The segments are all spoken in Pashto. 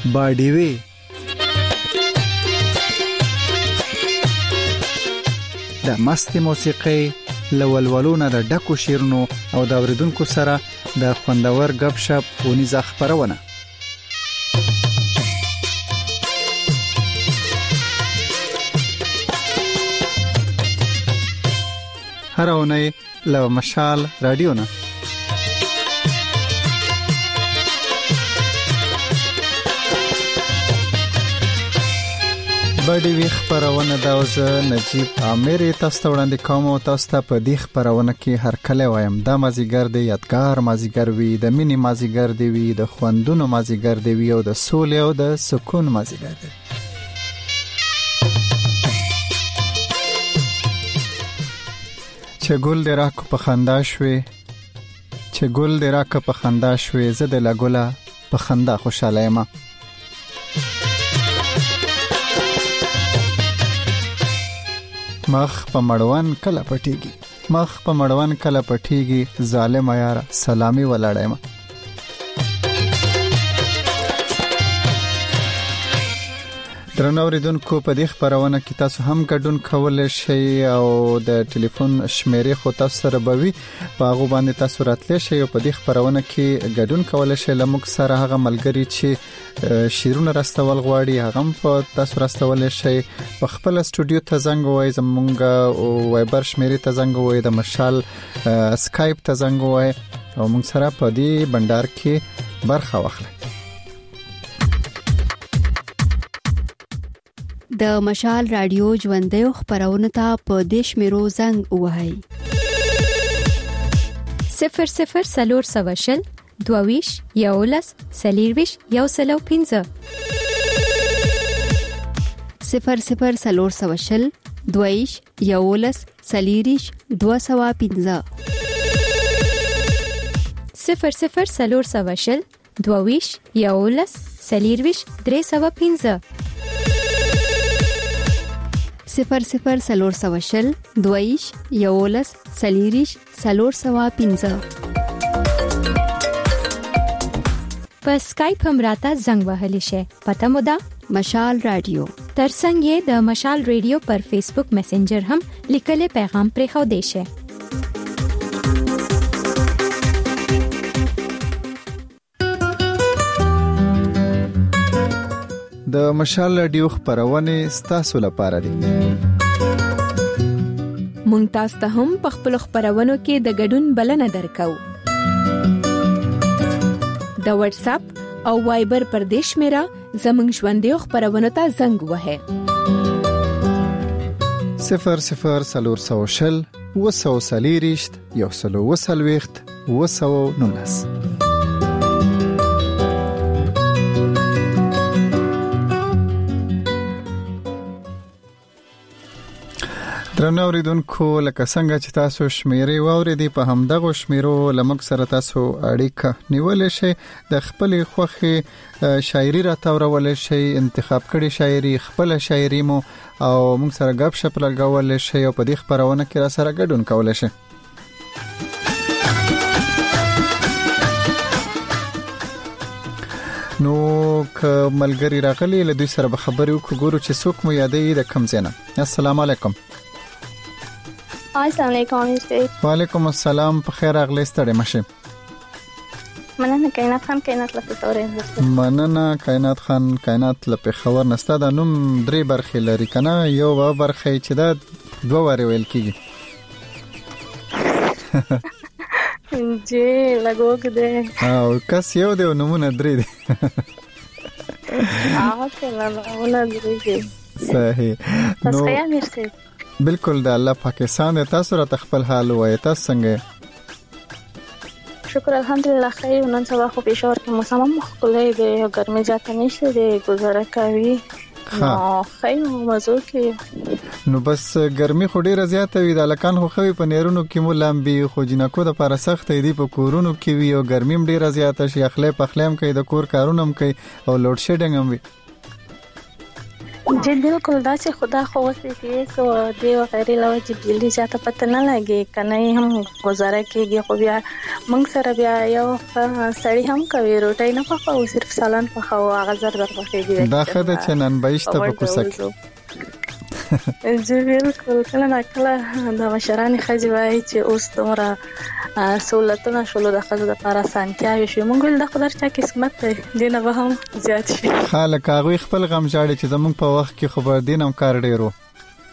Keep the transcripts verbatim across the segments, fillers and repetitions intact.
باډیوي د مست موسیقي لولولونه د ډکو شیرونو او د اوریدونکو سره د خوندور غب شپ ونیزه خبرونه هر اونۍ له مشال رادیو نه باډي وی خبرونه دا وز نجیب عامر تاسو ته وړاندې کوم او تاسو ته په دې خبرونه کې هر کله وایم دا مازیګر دی یادګار مازیګر وی د مینی مازیګر دی وی د خوندونو مازیګر دی وی او د سولې او د سکون مازیګر دی چې ګل دې راکو په خندا شوي چې ګل دې راکو په خندا شوي زه د لګولا په خندا خوشاله یم مخ په مړوان کله پټيږي مخ په مړوان کله پټيږي ظالم یار سلامي ولاړم درنوریدونکو په دې خبرونه کې تاسو هم ګډون کولای شئ او د ټلیفون شمیرې خو تاسو سره بوي په هغه باندې تاسو راتلی شئ او په دې خبرونه کې ګډون کولای شئ لمک سره هغه ملګری چې شیرونه راستول غواړي هغه په تاسو راستول شئ په خپل استودیو ته زنګ وای زمونږ وایبر شمیرې ته زنګ وای د مشال اسکایپ ته زنګ وای او موږ سره په دې بندر کې برخه واخلئ د مشال رادیو ژوندۍ خبرونه ته په دیش میرو زنګ وهاي صفر صفر سلور سواشل دوویش یولس سلیرویش یو سلو پینزه صفر صفر سلور سواشل دوویش یولس سلیریش دو سوا پینزه صفر صفر سلور سواشل دوویش یولس سلیرویش درې سوا پینزه صفر صفر سلور سواشل دویش یولس سلیریش سلور سوا پینزه په اسکایپ هم راته زنګ وهلی شي پته مو ده مشال رادیو ترڅنګ یې د مشال رادیو پر فیسبوک میسنجر هم لیکلي پیغام پرې خو دی شي د مشال رادیو خبرونه ستاسو لپاره دي مونږ تاسو ته هم په خپل خبرونو کې د ګډون بلنه درکو د واتس اپ او وایبر پر دیش میرا زمنګ ژوندۍ خبرونه ته زنګ وهه صفر صفر سلور سوشل وسو سلیریشت یو سلو وسلويخت وسو نونس درنو اوریدونکو لکه څنګه چې تاسو شمیرې واوریدي په همدغه شمیرو لمک سره تاسو اړیکه نیولې شئ د خپل خوخي شاعري راټولول شئ انتخاب کړي شاعري خپل شاعري مو او موږ سره غب شپ لګول شئ او په دې خبرونه کې را سره ګډون کولای شئ نو ک ملګری راغلی له دوی سره به خبرې وکړو چې څوک مو یادې د کم زنه السلام علیکم السلام علیکم وعلیکم السلام په خیر اغلی ستړي مشه مننه کائنات خان کائنات لپاره خبرې مننه کائنات خان کائنات لپاره خبر نسته د نوم درې برخې لري کنه یو و برخې چې دا دوه وری ویل کیږي جی لګو کده او کس یو دی نمونه درې دی اه کله نمونه درې دی صحیح نو تاسو یې مرسته بالکل د الله پاکستان تاسو را تخپل حال وای تاسو څنګه شکر الحمدلله خیر نن سبا خو پېښور کې موسم مخکله دی ګرمي زیاته نشته دی گزاره کوي نو خیر مزو کې نو بس ګرمي خو ډیره زیاته وي د لکان خو خوي په نیرونو کې مو لامبي خو جنکو د لپاره سخت دی په کورونو کې وي او ګرمي ډیره زیاته شي خپل په خلم کې د کور کارونه هم کوي او لوډ شیډینګ هم وي جی بالکل دا چې خدا خو وسې کې سو دی غیر له چې بجلی ځاته پته نه لګي کنه هم گزاره کېږي خو بیا موږ سره بیا یو سړی هم کوي روټۍ نه پخاو صرف سالن پخاو هغه زر در پخېږي دا خدای چې نن بهشته په کوڅه جی بالکل کله نه کله د مشران خځې وایي چې اوس دومره سہولتونه شولو د ښځو دپاره اسانتیاوې شوې موږ ویل د خدای چا قسمت دی دې نه به هم زیات شي خلک هغوی خپل غم ژاړي چې زموږ په وخت کې خو به دې نه هم کار ډېر و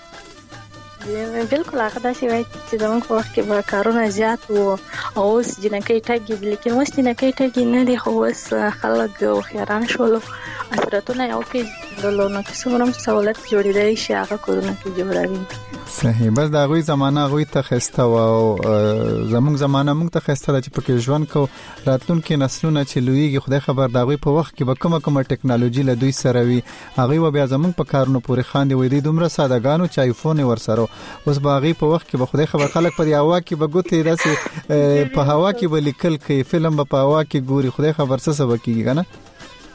بالکل هغه داسې وایي چې زموږ په وخت کې به کارونه زیات وو او اوس جنکۍ ټګي دي لیکن اوس جنکۍ ټګي نه دي خو اوس خلک هوښیاران شولو اثراتونه یې وپېژندلو نو چې څومره هم سهولت جوړېدی شي هغه کورونه کې جوړوي صحیح بس د هغوی زمانه هغوی ته ښایسته وه او زموږ زمانه موږ ته ښایسته ده چې پکې ژوند کوو راتلونکي نسلونه چې لویږي خدای خبر د هغوی په وخت کې به کومه کومه ټکنالوژي له دوی سره وي هغوی به بیا زموږ په کارونو پورې خاندي وایي دوی دومره سادهګانو چې آیفون یې ورسره اوس به هغوی په وخت کې به خدای خبر خلک په دې هوا کې به ګوتې داسې په هوا کې به لیکل کوي فلم به په هوا کې ګوري خدای خبر څه څه به کېږي که نه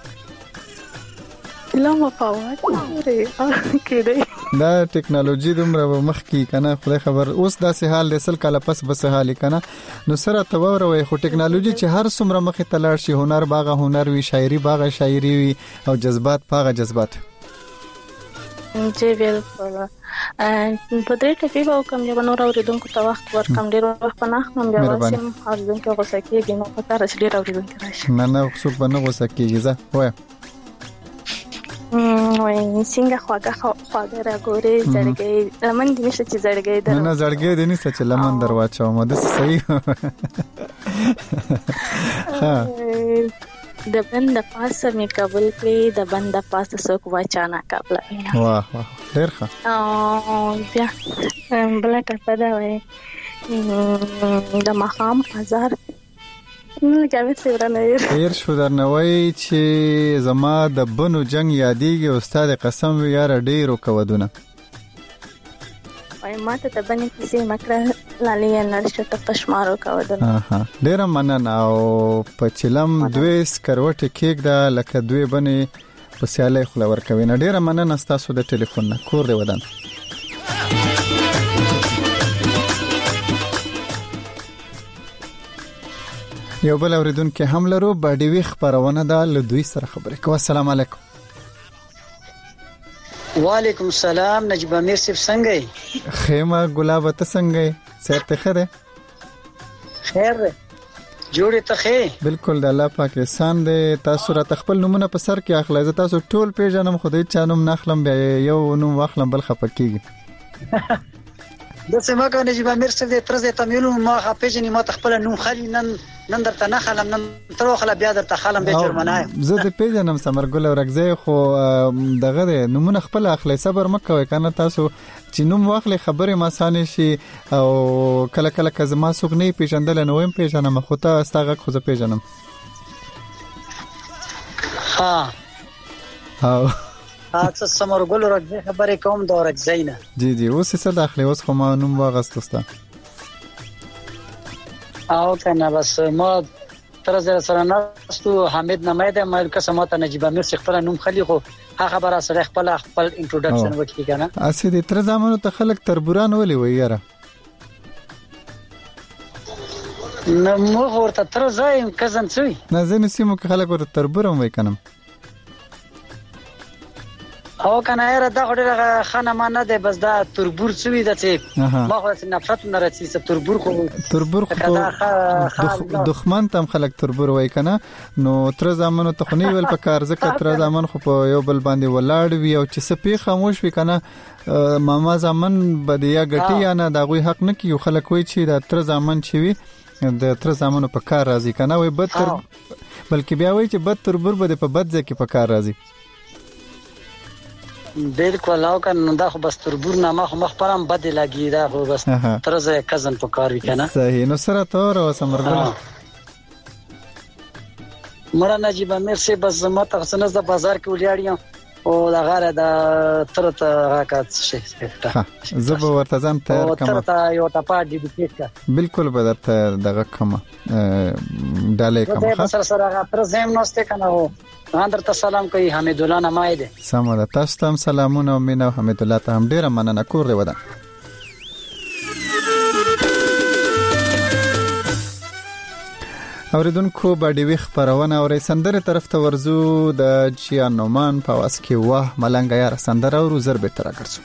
فلم په هوا کې کېدی دا ټکنالوژي دومره به مخکې که نه خدای خبر اوس داسې حال دی سل کاله پس به څه حال که نه نو سره ته واوروئ خو ټکنالوژي چې هر څومره مخې ته لاړ شي هنر به هغه هنر وي شاعري به هغه شاعري وي او جذبات به هغه جذبات جی بالکل په دې ټکی به وکم چې نور اوریدونکو ته وخت ورکم ډیر وخت په نه هم بیا واسم اوریدونکو غوسه کېږي نو په کار چې ډیر اوریدونکو راشي نه نه څوک به نه غوسه کېږي زه وایم وای څنګه خواږه خواږه راګوري زړګي لمن دې نشته چې زړګي در نه نه زړګي دې نشته چې لمن در واچوم د صحیح ها د بند پاسه می قبول کړی د بند پاسه څوک واچانا قبل واه واه ډیر ښه او بیا بل ټپه دا وای د مخام هزار نه کوي څنګه هیر شو درنوي چې زما د بنو جنگ یادېږي استاد قسم وی یار ډیرو کودونه وای ماته ته باندې کیسه مکر لالي نرشته پښمارو کودونه ها ډیر مننه او په چلم دوی سکروټ کېک دا لکه دوی باندې په سیاله خلور کوي نه ډیر مننه تاسو د ټلیفون نه کور دی ودان یو بل اوریدونکو هم لرو باډي وی خبرونه ده له دوی سره خبرې کوي السلام علیکم وعلیکم السلام نجیب امیر صاحب څنګه خیمه ګلاب ته څنګه سره خره خیر جوړه ته خې بالکل د الله پاک احسان دې تاسو را خپل نمونه په سر کې اخلي تاسو ټول پیژنم خدای چانم نخلم بیا یو نوم واخلم بل خپکیږي د سیمه کې نجیب امیر صاحب دې ترزه تمیلو ما خپېجنې ما تخپل نوم خالي نن نن درته نه خلم نن تر خلا بیا درته خلم به جرمنای زه د پیژنم سمرګل ورغځي خو دغه نمونه خپل اخلي صبر مکوي کنه تاسو چې نوم واخلي خبره ما سانه شي او کله کله کزما سوق نه پیژندل نو هم پیژنم خو ته استغه خو زه پیژنم ها او تاسو سمرګل ورغځي خبره کوم دا ورغځي نه جی جی اوس څه داخله اوس خو ما نوم واغستستا او کنه بس ما تر زر سره نستو حمید نماید مې قسمت نجیب امیر څخه خپل نوم خلی خو هغه خبره سره خپل خپل انټروډکشن وکړي کنه اسی د تر زمانو ته خلک تربوران ولي وي یاره نو مو ورته تر ځای کزن څوی نه زنه سیمو کې خلک ورته تربورم وای کنه او کنه یاره دا خوري خانه ما نه ده بس دا تربور څوی ده چې ما خو نفرت نه راځي چې تربور خو تربور خو دښمن تم خلک تربور وای کنه نو تر زمانو ته خنی ول په کار زکه تر زمان خو په یو بل باندې ولاړ وی او چې سپی خاموش وی کنه ماما زمان بدیا غټی یا نه دا غوي حق نه کیو خلک وای چې دا تر زمان چوي د تر زمانو په کار راځي کنه وای بد تر بلکې بیا وای چې بد تربور بده په بد ځکه په کار راځي بالکل او کنه دا خو بس تربور نه ما خو مخ پرم بد لګی دا خو بس ترزه کزن په کار وکنه صحیح نو سره تور او سمرګل مړه نجیب امیر سي بس ما ته سنز د بازار کې ولیاړم او دا غره د ترته راکات شي ها زه به ورته ځم تیار کوم او ترته یو ټاپا ډیډیکیټ کا بالکل به درته دغه کوم ډالې کوم ها سره سره تر زم نوسته کنه وو اندرته سلام کوي حمید الله نمایده سمه تاسو ته سلامونه او مینه حمید الله ته هم ډیره مننه کور دی ودا اوریدونکو باندې وی خبرونه او سندره طرف ته ورزو د چیانومان په واس کې واه ملنګ یار سندره او زر به تر راګرځو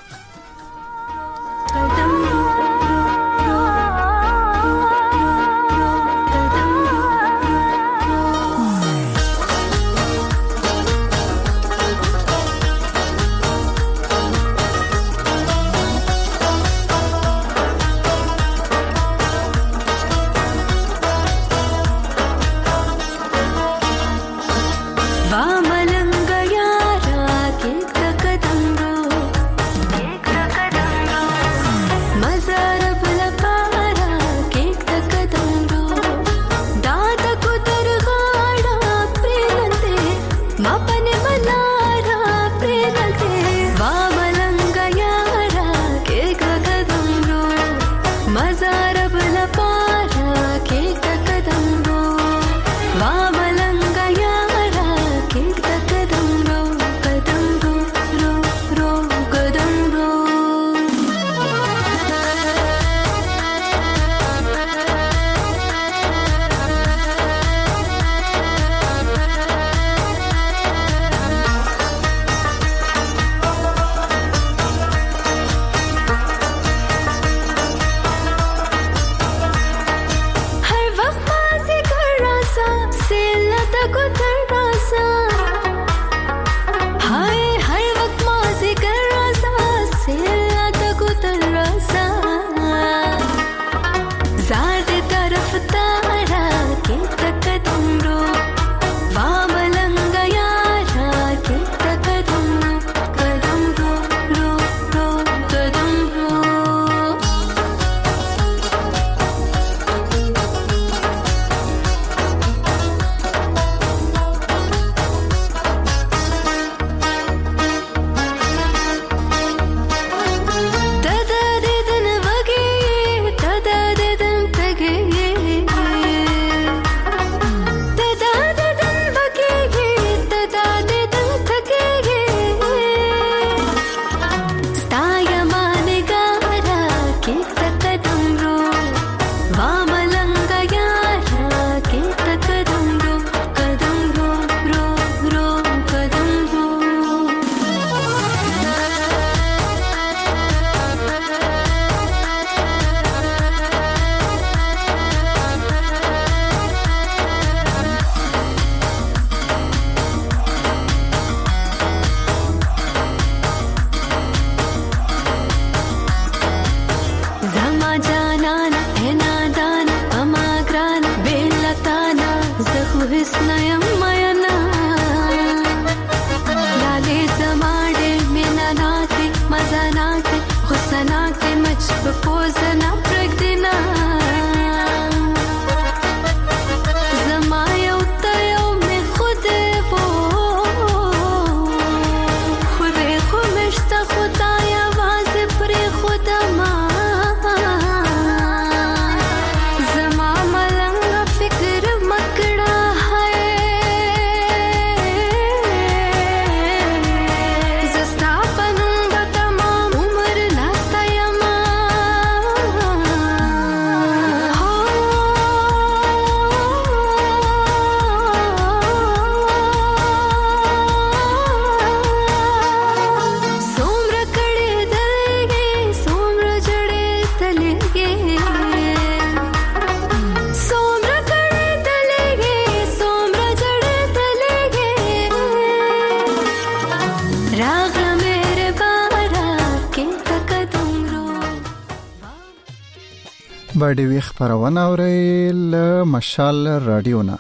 باندې وی خبرونه اورل مشال رادیو نه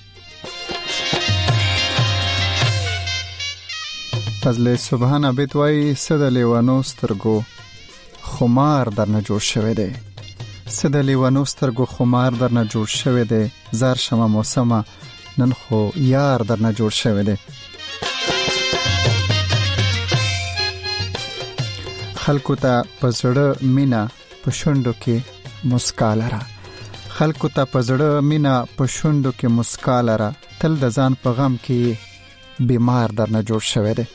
فضل سبحان عبد وای صد لیوانو سترګو خمار درنه جوړ شوی دی صد لیوانو سترګو خمار درنه جوړ شوی دی زار شمه موسمه نن خو یار درنه جوړ شوی دی خلکو ته پزړه مینا پښوندو کې مسکا لره خلکو ته پزړه مینا پښوندو کې مسکا لره تل د ځان په غم کې بیمار درنه جوړ شوی دی.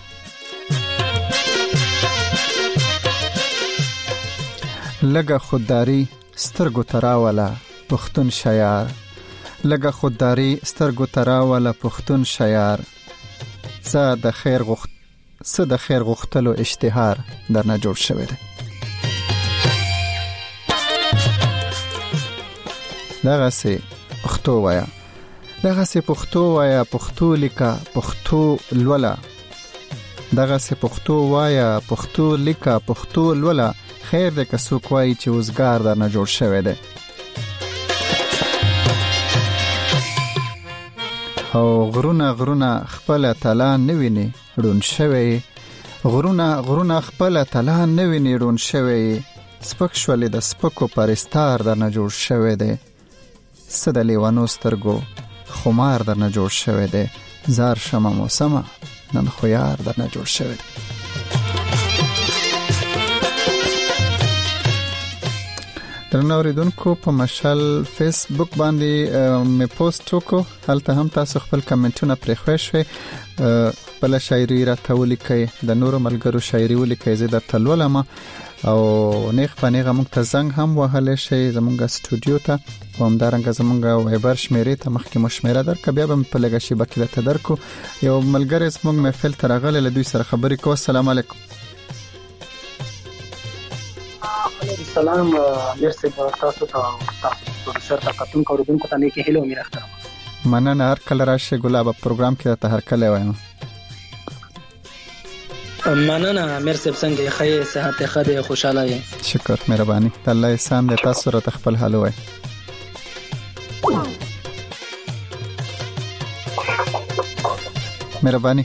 لګه خودداری سترګو تراوله پښتون شیار لګه خودداری سترګو تراوله پښتون شیار زه د خیر غوښت څه د خیر غوښتلو اشتهار درنه جوړ شوی دی. دغه سي پښتو وایا دغه سي پښتو وایا پښتو لیکا پښتو لولا دغه سي پښتو وایا پښتو لیکا پښتو لولا خیر دې که څوک وایي چې وزګار درنه جوړ شوی دی. او غرونه غرونه خپل تلان نه ویني ړون شوی غرونه غرونه خپل تلان نه ویني ړون شوی سپک شولې د سپکو پرستار درنه جوړ شوی دی. څه د لیوانو سترګو خمار درنه جوړ شوی دی. زار شمه موسمه نن خو یار درنه جوړ شوی دی. درنو اوریدونکو په مشال فیسبوک باندې مې پوسټ وکړ هلته هم تاسو خپل کمنټونه پرې خوښ شوي خپل شاعري راته ولیکئ د نورو ملګرو شاعري ولیکئ زه درته لولم او نیغ په نیغه موږ ته زنګ هم وهلی شئ زموږ سټوډیو ته او همدارنګه زموږ وایبر شمیرې ته مخکې مو شمیره درکړه بیا به مې په لږه شیبه کې درته درکړو. یو ملګری زموږ محفل ته راغلی له دوی سره خبرې کوو. السلام علیکم. سلام مرسی تاسو ته تاسو پروډوسر ته کتونکو اوریدونکو ته نیکی هیله امید اخترام. مننه هر کله راشي ګلاب پروګرام کې ته هر کله وایم. مننه مرسی څنګه ښه صحت ښه دی خوشاله یې. شکر مهرباني الله احسان دې تاسو سره خپل حال وای. مهرباني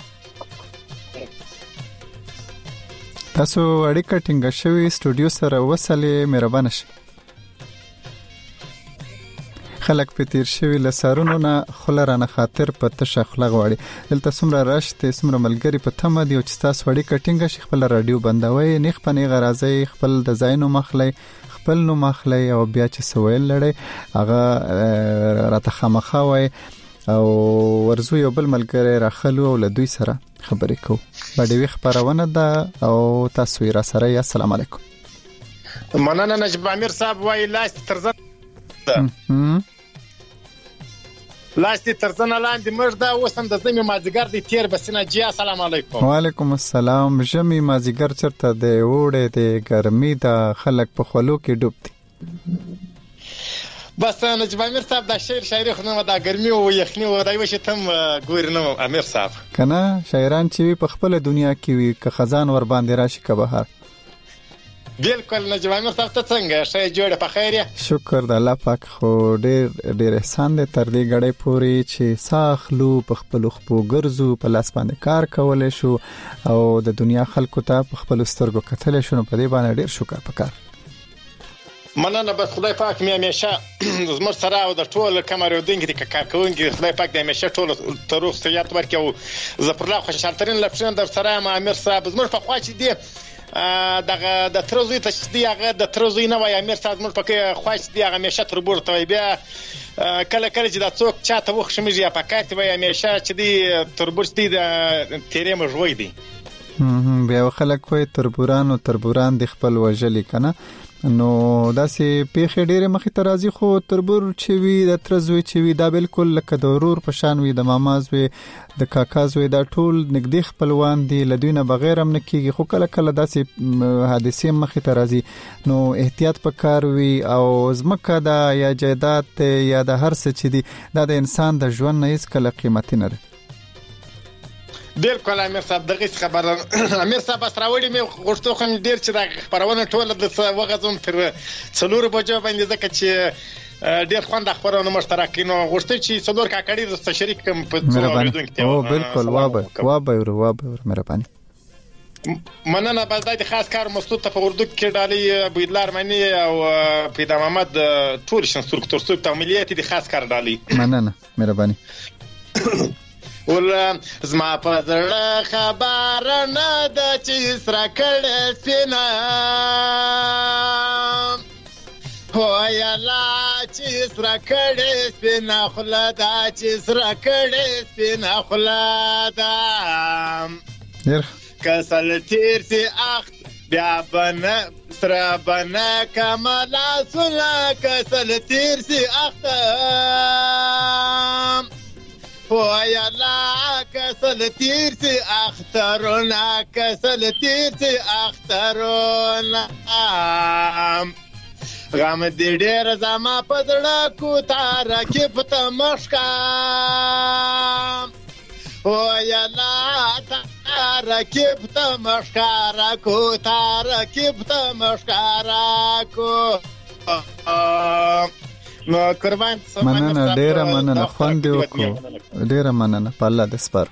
تاسو اړیکه ټینګه شوی سټوډیو سره وصلې مهربانه شئ. خلک په تیر شوی لسارونو نه خلرانه خاطر په تشه خلغ وړي دلته څومره راشته څومره ملګری په تمه دی او چې تاسو اړیکه ټینګه شي خپل رادیو بندوي نیخ په نیغه راځي خپل د زاینو مخلي خپل نو مخلي او بیا چې سویل لړي هغه راته خامخا وای او ورزو یو بل ملګری راخلو او له دوی سره خبرې کو. باندې خبرونه ده او تاسو یې را سره. السلام علیکم. مننه نجیب امیر صاحب وای لاس ترزن لاس ترزن لاندې مرده اوسم د زمي مازیګر دی تیر بسنه جی. السلام علیکم. وعلیکم السلام. جمی مازیګر چرته دی وړې دی ګرمي ده خلک په خلو کې ډوب دي. بس نجیب امیر صاحب دا شعر شاعري خو نه دا ګرمي او یخني او دای وشه تم ګور نه امیر صاحب کنه شاعران چې په خپل دنیا کې وي که خزان ور باندې راشي که بهار. بالکل نجیب امیر صاحب ته څنګه شای جوړه په خیر. شکر د الله پاک خو ډېر ډېر احسان دې تر دې غړې پوري چې ساخلو په خپل خپو ګرځو په لاس باندې کار کولای شو او د دنیا خلکو ته په خپل سترګو کتل شو په دې باندې ډېر شکر پکار. مننه بس خدای پاک مې همیشه زموږ سره او د ټول کمر ودونکو د کارکونکو خدای پاک دې همیشه ټول تروخ سیات ورکړي او زه پر لا خوشاله ترين لپاره در سره ما امیر صاحب زموږ په خوا چې دی دغه د ترزوی ته چې دی هغه د ترزوی نه وای امیر صاحب زموږ په خوا چې دی هغه همیشه تر بورته وای بیا کله کله چې دا څوک چاته وښمږي یا پکات وای همیشه چې دی تر بورته دی د تیرې مجوي دی. بیا خلک وای تربوران او تربوران د خپل وجلی کنه نو داسې پیخې ډېرې مخې ته راځي خو تربور چې وي د ترزوی چې وي دا بالکل لکه د ورور په شان وي د ماماز وي د کاکاز وي دا ټول نږدې خپلوان دي له دوی نه بغیر هم نه کېږي خو کله کله داسې حادثې مخې ته راځي نو احتیاط پکار وي او ځمکه دا یا جایداد یا د هر څه چې دي دا د انسان د ژوند نه هیڅ کله قیمتي نه ده. بالکل امیر صاحب دغه خبره امیر صاحب اسراوړي مې غوښتو خو ډیر چې د خبرونه ټوله د وغځم تر څلور بجو باندې ځکه چې ډیر خوند خبرونه مشترک کینو غوښتو چې څلور کاکړي د شریک کوم په څلور او بالکل وابه وابه وابه مهرباني. مننه بس د خاص کار مسعود ته په اردو کې ډالي بيدلار معنی او پیدا محمد ټول شنسور کتور سوق ته ملياتي د خاص کار ډالي. مننه مهرباني. ول زما په زړه خبر نه د چې سره کړه سپینا هو یلا چې سره کړه سپینا خلا دا چې سره کړه سپینا خلا دا کسل تیر سی اخت بیا بنا سره بنا کمالا سلا کسل تیر سی اخت ويلا كسل تيرتي اخترونا كسل تيرتي اخترونا غام دي ډېر زما پدړه کو تار کې پته مشکا ويلا تار کې پته مشکا کو تار کې پته مشکا کو نو قربان مننه ډیره مننه خوند وکړو ډیره مننه په الله د سپار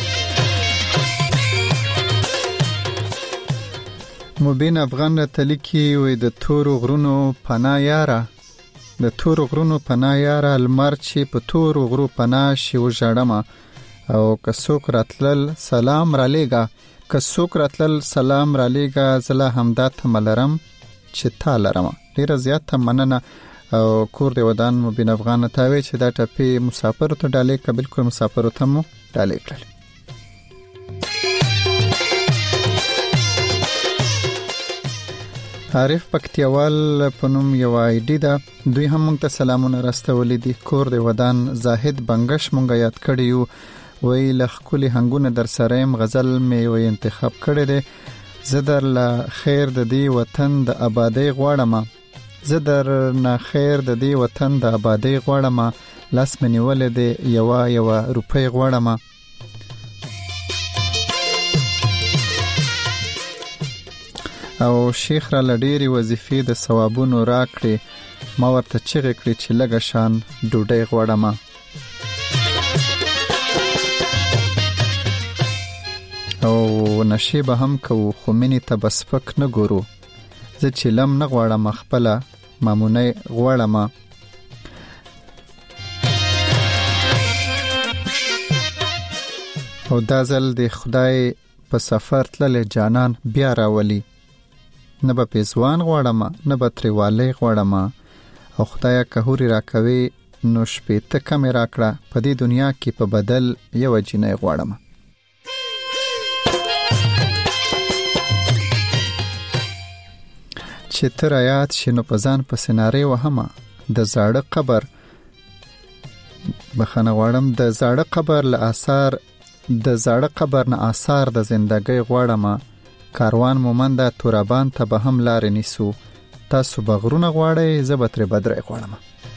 مبین افغان تلکی وې د تورو غرونو پناه یاره د تورو غرونو پناه یاره لمر چې په تورو غرو پناه شي وژړم او که څوک راتلل سلام را لېږه که څوک راتلل سلام را لېږه زه لا همدا تمه لرم چې تا لرم ډیره زیاته مننه او کور دی ودان مبین افغان ته وی چې دا ټپی مسافر ته ډالې ک بالکل مسافر ته مو ډالې کړل عارف پکتیوال پنوم یو آیډی دا دوی هم مونږ ته سلامونه راستولې دي کور دی ودان زاهد بنگش مونږ یاد کړیو وی لخکلی هنګونه در سریم غزل مې وی انتخاب کړی دی زدر له خیر د دې وطن د آبادی غواړم زه در نه خیر د دې وطن د آبادی غواړم لاس مې نیولې دی یوه یوه روپۍ غواړم او شیخ را لډېرې وظیفې د ثوابونو راکړې ما ورته چغې کړې چې لږه شان ډوډۍ غواړم او نشې به هم کوو خو مینې ته به سپک نه ګورو زه چې لم نه غواړم خپله مامونی غواړم او دا ځل د خدای په سفر تللی جانان بیا راولي نه به پیزوان غواړم نه به تریوالی غواړم او خدایه که هورې راکوي نو شپېته کمې راکړه په دې دنیا کې په بدل یوه جینۍ غواړم چې تر آیات شنو پزان په سناري وهمه د زاړه قبر بخنه غواړم د زاړه قبر له آثار د زاړه قبر نه آثار د زندګۍ غواړم کاروان مومنده تورابان ته به هم لارې نیسو تاسو بغرونه غواړئ زه به ترې بدرۍ غواړم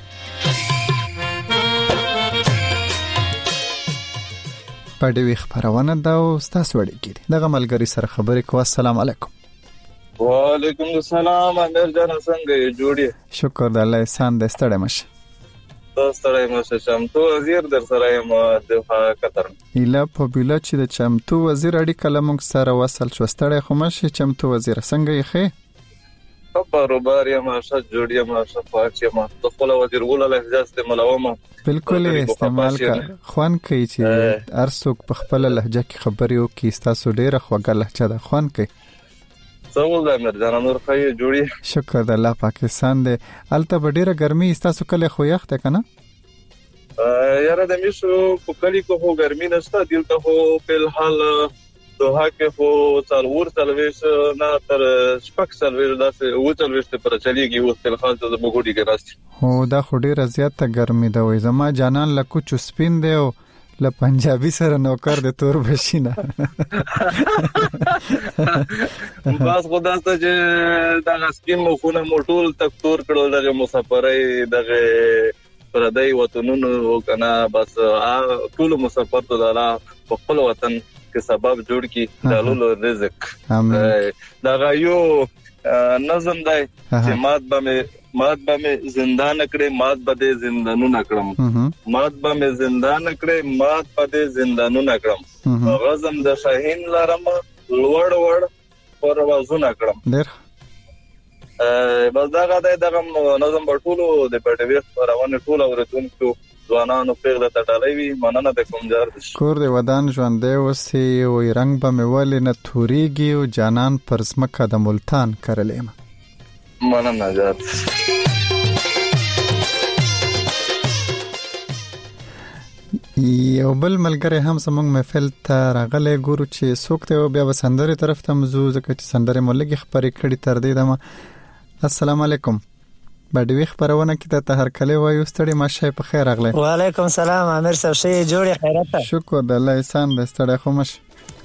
په دې خبرونه دا او تاسو وړي کې دغه ملګری سره خبرې کوه السلام علیکم وعلیکم السلام امیر جان څنګه جوړی شکر د الله احسان د ستړی مشه د ستړی مشه چمتو وزیر در سره یم دفاع قطر اله په بلا چې د چمتو وزیر اړیکه لمږ سره وصل شو ستړی خو مشه چمتو وزیر څنګه یې خې په کاروبار یم اشا جوړی یم اشا پاتې یم د خپل وزیر ګول له اجازه ملومه بالکل استعمال کا خوان کوي چې ارڅوک په خپل لهجه کې خبرې وکي تاسو ډیره خوږه لهجه ده خوان کوي څول د امر جان نور خای جوړی شکر د الله پاکستان دی الته ډیره ګرمي تاسو کله خو یخ ده کنه یاره د میشو په کلی کو هو ګرمي نشته دلته هو په الحال دوه کې هو څلور څلويش نه تر شپږ څلويش داسې و څلويش پر چلیږي او په خاص د بګوډي کې راځي هو دا خو ډیره زیاته ګرمي ده وای زما جانان لکو چ سپین دی او له پنجابي سره نوکر د تور بشینه بس خدا ته چې دا سپین مخونه موټول تک تور کړل دغه مسافرای دغه پردای وطنونو کنه بس ټول مسافر ته د په خپل وطن کې سبب جوړ کی دالو رزق دا یو نظم دی چې مات به مات به مې زندان کړې مات به دې زندانونه کړم مات به مې زندان کړې مات به دې زندانونه کړم غزم د شاهین لرم لوړ وړ پروازونه کړم ډېر بس دا غاده دغه نظم ټولو د پټوي خبرونه ټول اورېدونکو ځوانانو پیغله تټالوي مننه د کوم جار کور د ودان ژوندې وسی او رنگ به مول نه توريږي او جانان پر زمکه د ملتان کړلې مننه جار یو بل ملګری هم زموږ محفل ته راغلی ګورو چې څوک ته بیا وسندري طرف ته مزو ځکه چې سندره مولګي خبرې کړي تر دې دمه السلام علیکم بډوي خبرونه کې ته هر کله وایو ستړي ماشه په خیر راغلی وعلیکم السلام امیر صاحب شي جوړي خیرت شکر د الله احسان د ستړي خو مش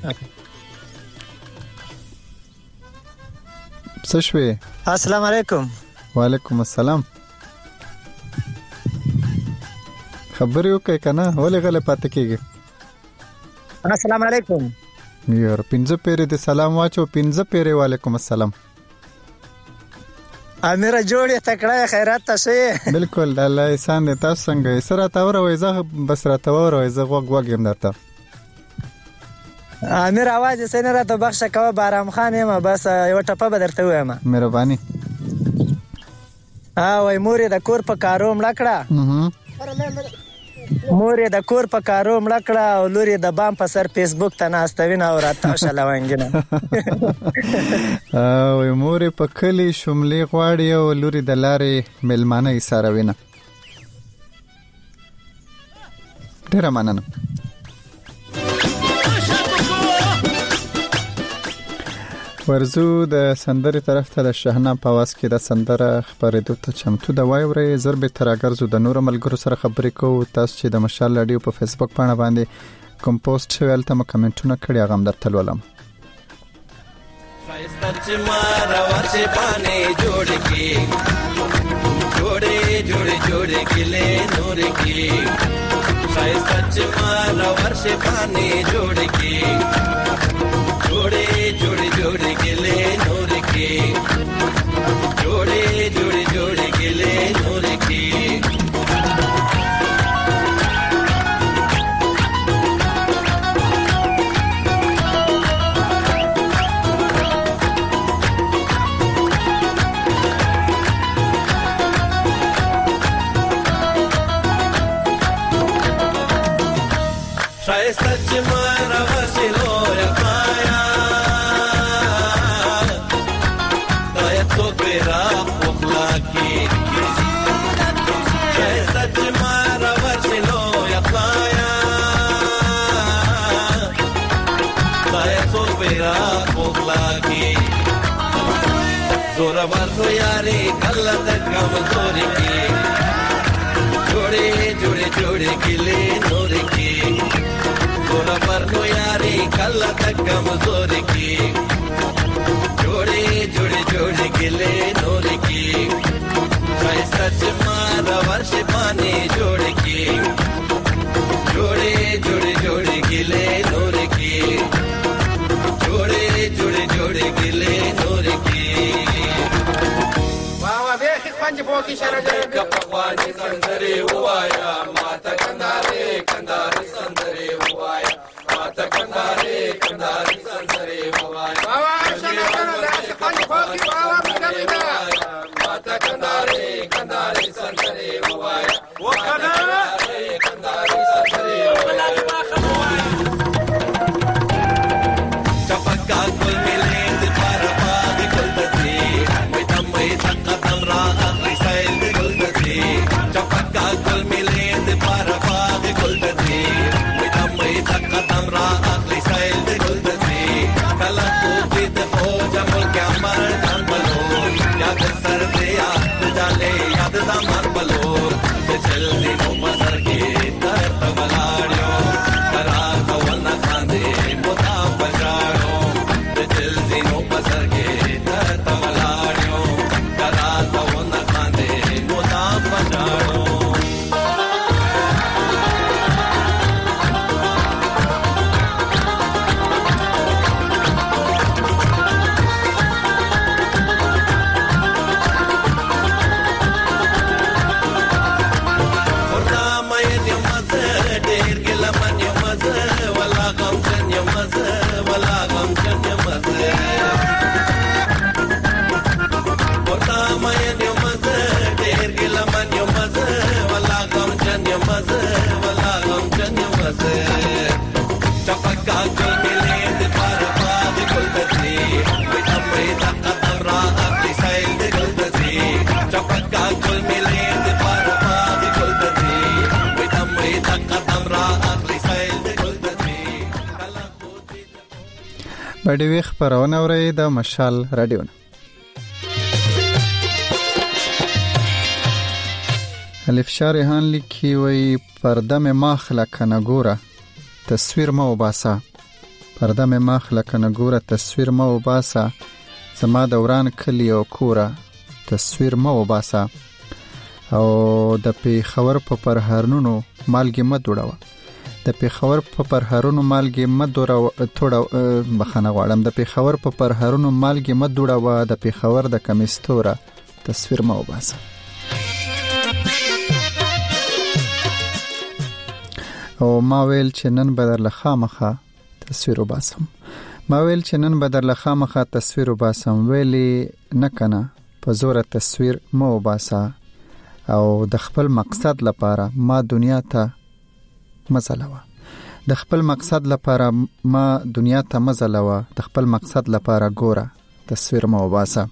څه شوي السلام علیکم وعلیکم السلام خبرې وکړه کنه ولې غلې پاتې کېږي السلام علیکم یار پنځه پیری د سلام واچو پنځه پیری وعلیکم السلام امیر جوړی تکړه خیرات تاسو بالکل الله احسان دې تاسو څنګه سره تاور وای زه بس را تاور وای زه وګ وګ يم درته امیر आवाज سینه را ته بخښه کوه بارام خان یم بس یو ټپه بدرته وایم مهرباني ها وای مور د کور په کارو مړکړه مور د کور په کارو مړکړه او لوري د بام په سر فیسبوک ته ناستوینه او راته شلوانګینه او مور په کلی شملې غواړي او لوري د لارې ملمانه یې ساروینه ډېر مننه ورزو د سندري طرف ته د شهنا په واس کې د سندره خبرېدو ته چمتو د وایورې ضرب تراګرزو د نور ملګرو سره خبرې کوو تاسو چې د مشال لډیو په فیسبوک باندې باندې کوم پوسټ شویل ته کمنټونه کړی هغه هم درته ولوم شایسته چې ما راوځي باندې جوړ کې جوړې جوړې جوړې کله نور کې شایسته چې ما راوځي باندې جوړ کې جوړې جوړې جوړې کله نور کې جوړې جوړې جوړې کله نور کې شایسته چې ما راوځي لویا پایا دا یې تو پیرا خپل کی شایسته چې ما راوځي لویا پایا دا یې تو پیرا خپل کی زورا ورته یاري کله د کمزوري کی جوړې جوړې جوړې کله نور کی زورا ورته یاري کله د کمزوري کی جوړې جوړې جوړې کله نور کی شایسته چې ما راوځي باندې جوړ کی جوړې جوړې جوړې کله نور کی جوړې جوړې جوړې کله نور کی پنځه پوکي شرجه کپوانی سندري وایا ماته کنداري کنداري سندري وایا ماته کنداري کنداري سندري وایا بابا شنو داس پنځه پوکي بابا مګمیدا ماته کنداري کنداري سندري وایا وکړه کنداري سندري وایا چپکا کول ملي د پار پاګ کول دتي مې تمې تک قدم را چپکا کول ملي راډیوي خبرونه اورئ د مشال راډیو نه. الفشار ریحان لیکي وی پرده مې ماخله کنه ګوره تصویر مو وباسه، پرده مې ماخله کنه ګوره تصویر مو وباسه، زما دوران کلی او کوره تصویر مو وباسه، او د پیښور په پرهرونو مالګي مه دوړوه، د پیښور په پرهرونو مالګي مه دوړوه توړه بخنه غواړم، د پیښور په پرهرونو مالګي مه دوړوه، د پیښور د کمیستوره تصویر مو وباسه. او ما ویل چې نن به در لخامخه تصویر وباسم، ما ویل چې نن به در لخامخه تصویر وباسم، ویلی نه کنه په زور تصویر مو وباسه، او د خپل مقصد لپاره ما دنیا ته مزلوه، د خپل مقصد لپاره ما دنیا ته مزلوه، د خپل مقصد لپاره ګوره تصویر مو وباسه.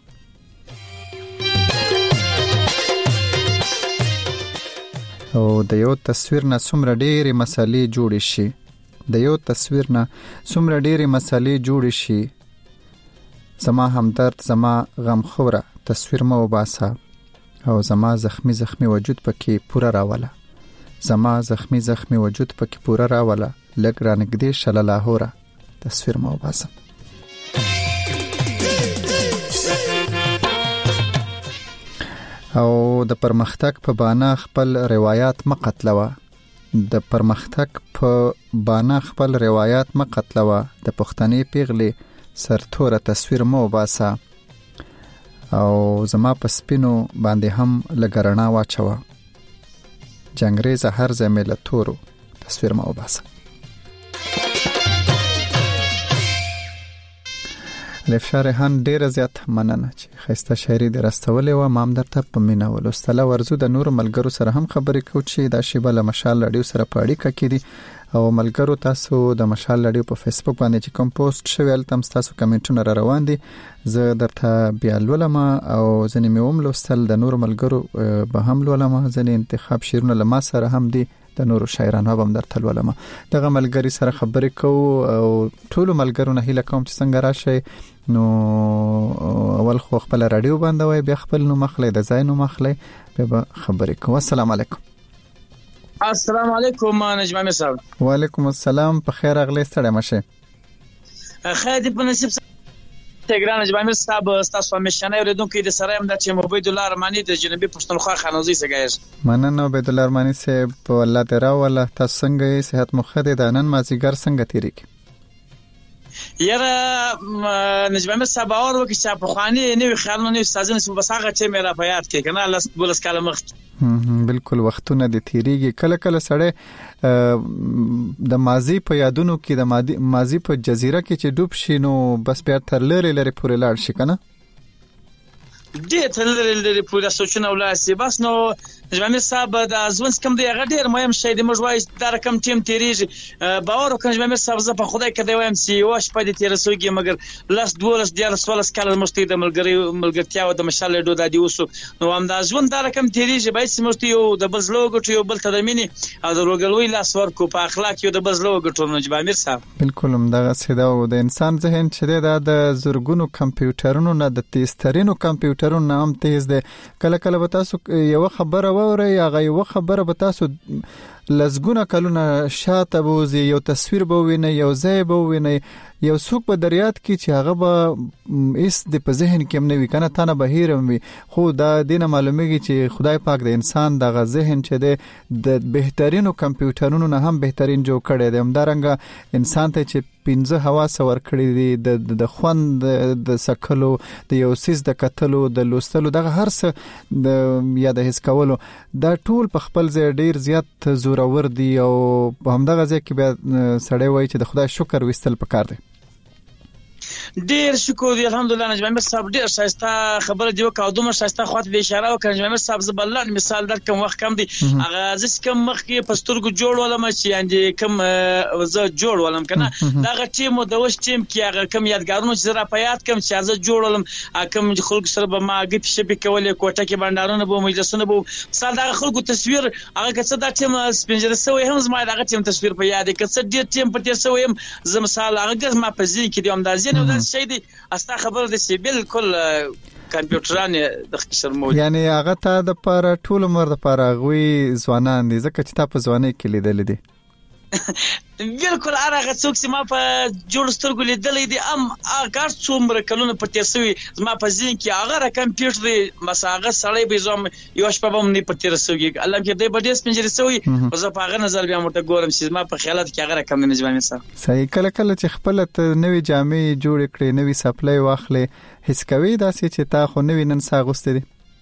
او د یو تصویر نه څومره ډېرې مسالې جوړې شي، د یو تصویر نه څومره ډېرې مسالې جوړې شي، زما همدرد زما غمخوره تصویر مو وباسه، او زما زخمی زخمی وجود پکې پوره راوله، زما زخمی زخمی وجود پکې پوره راوله، لږ رانږدې شله لاهوره تصویر مو وباسه. او د پرمختګ په بانا خپل روایت مقتلوه، د پرمختګ په بانا خپل روایت مقتلوه، د پښتنې پیغلې سرتوره تصویر مو وباسه، او زما په سپینو باندې هم لګرنا واچوه، جنگریز هر زميله تورو تصویر مو وباسه. الفشار ریحان ډیر زیات مننه چې خسته شاعري د راستولې و، ما هم درته په مینا ولوستله. ورزو د نور ملګرو سره هم خبرې کوو چې دا شیبه له مشال راډیو سره په اړیکه کې دي، او ملګرو تاسو د مشال راډیو په فیسبوک باندې چې کوم پوسټ شوی هلته هم تاسو کمنټونه را روان دي، زه درته بیا لولم او ځینې مې هم لوستل، د نور ملګرو به هم لولم، ځینې انتخاب شعرونه له ما سره هم دي، د نورو شاعرانو به هم درته لولم. دغه ملګری سره خبرې کوو او ټولو ملګرو نه هیله کوم چې څنګه راشي، نو اول خو خپل راډیو باندې بیا خپل نو مخلې د ځای نو مخلې به خبرې کوو. السلام علیکم. السلام علیکم نجم امیر صاحب. وعلیکم السلام، په خیر اغلی ستړی مشه. خیر دې په نصیب تګران نجم امیر صاحب، تاسو همیشنه اوریدونکو د سره هم د چې عبید الله ارمانی د جنوبي پښتونخوا خانوزي سګایش. مننه عبید الله ارمانی صاحب، په الله دې راوله، تاسو څنګه یې؟ صحت مو ښه دی؟ د نن مازیګر څنګه تیریږي؟ یاره نجم امیر صاحب اور وکي چې په خواني نوې خیالونه نوې سازونه چې بس هغه چې مې را په یاد کې کنه لاس بولس کاله مخ بالکل وختونه د تیریږي، کله کله سړی د ماضی په یادونو کې د ماضی په جزیره کې چې ډوب شي نو بس بیا تر لري لري پورې لاړ شي کنه، دې تر لري لري پورې سوچونه ولاسي. بس نو نجم امیر صاحب د ازونس کم دی هغه ډیر مهم شی دی، موږ وایو دا رقم ټیم تیریږي، باور وکړئ نجم امیر صاحب زه په خدای کې دی وایم چې یو شپه دې تیرسوږي، مګر لاس دولس دیارلس ولس کاله مستي د ملګری ملګرتیا او د مشال ډو د دی اوسو نو هم د ازون دا رقم تیریږي، باید چې مستي یو د بزلو ګټو یو بل تدمنی او د روګلوي لاس ورکو په اخلاق یو د بزلو ګټو نجم امیر صاحب. بالکل هم دغه سیده او د انسان ذهن چې د زرګونو کمپیوټرونو نه د تیزترینو کمپیوټرونو نه هم تیز دی، کله کله به تاسو یو خبره وورئ هغه یو خبره به تاسو لزګونه کلونه شاته بوزي، یو تصویر به ویني، یو ځای به ویني، یو څوک به دریات کې چې هغه به ایس د په ذهن کې هم نه وي کنه، تانه بهیرم وي، خو دا دینه معلومیږي چې خدای پاک د انسان دغه ذهن چې د بهترینو کمپیوټرونو نه هم بهترین جوړ کړی دی، همدارنګه انسان ته چې پنځه حواس ورکړي دي، د د خوند د سکلو، د یو سیس د کتلو، د لوستلو، دغه هر څه د یا د حس کولو، دا ټول په خپل ځای ډیر زیات زورور دي، او همدغه ځای کې بیا سړی وایي چې د خدای شکر وستل پکار دی. ډیر شکر دی الحمدلله نجم امیر صاحب، ډیر شایسته خبره دی وکاو، دومره شایسته خواته به اشاره وکړ نجم امیر صاحب. زبلان مثال در کوم وخت کم دی هغه ځکه کم مخ کې پسترګو جوړ ولم چې یعنی کم زه جوړ ولم کنه، دا ټیم د وښ ټیم کې هغه کم یادګارونه چې را په یاد کم چې زه جوړ ولم، کم خلک سره به ما غټ شپې کولې، کوټه کې بندارونه به مجلسونه به مثال دا خلکو تصویر هغه کڅ دا ټیم سپینجر سوی هم زما دا ټیم تصویر په یاد کڅ ډیر ټیم په تیر سوی هم زه مثال هغه ما په ځین کې دی هم دا ځین دا شي دي استا خبر دي چې بالکل کمپیوټران د شرمو یعنی هغه ته د پر ټول عمر د پر غوي ځوانان دي ځکه چې تا په ځواني کې لیدل دي بالکل هغه څوک چې ما په جوړ سترګو لیدلې دي ام هغه څومره کلونه په تیر شوی زما په ځین کې هغه را کمپیوټر دی مساغه سړی به زوم یو شپه به مې په تیر شوی الله کې دې بډې سپنجري شوی او زه په هغه نظر بیا مرته ګورم چې زما په خیالات کې هغه کم نه ځواني سره صحیح کله کله چې خپل ته نوې جامې جوړ کړې نوې سپلای واخلې هیڅ کوي داسې چې تا خو نوې نن ساغوستې دي